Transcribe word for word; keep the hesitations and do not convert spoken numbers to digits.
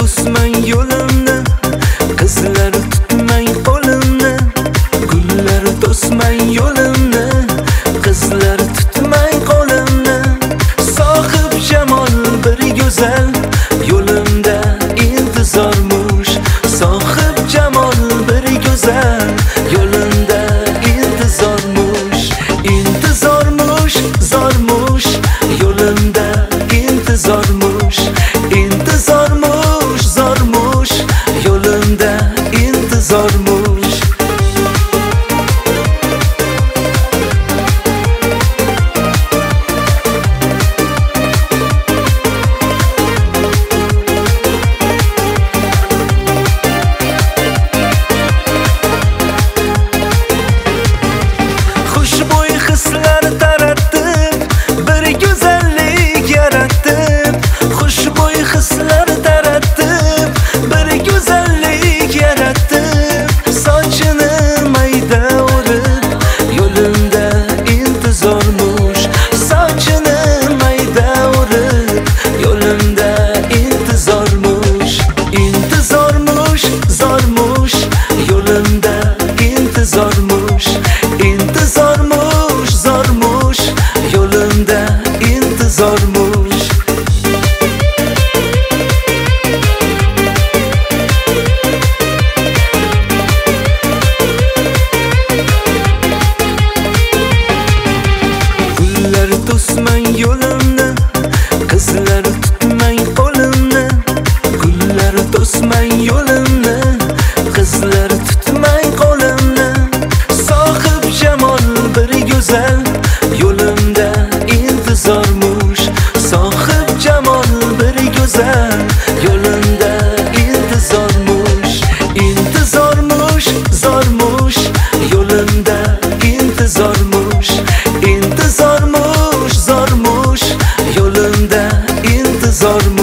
to'smang yo'limni, qizlar tutmang qo'limni. Gullar to'smang yo'limni, qizlar tutmang qo'limni. Sohib jamol bir go'zal, yo'limda intizormush. Sohib jamol bir go'zal, yo'limda intizormush. Intizormush, zormush, yo'limda intizormush. Intizormush, zormush, yo'limda intizormush. Xushbo'y hislar taratib, bir go'zallik yaratib. Xushbo'y hislar taratib, bir go'zallik yaratib. Sochini mayda o'rib, yo'limda intizormush. Sochini mayda o'rib, yo'limda intizormush. Intizormush, zormush, yo'limda intizormush. Intizormush, zormush, yo'limda intizormush. Gullar to'smang yo'limni, qizlar tutmang qo'limni. Gullar to'smang yo'limni, qizlar tutmang qo'limni. Sohib jamol bir go'zal, yo'limda intizormush. Sohib jamol bir go'zal, yo'limda intizormush. Intizormush, zormush, yo'limda intizormush. Intizormush, zormush, yo'limda intizormush.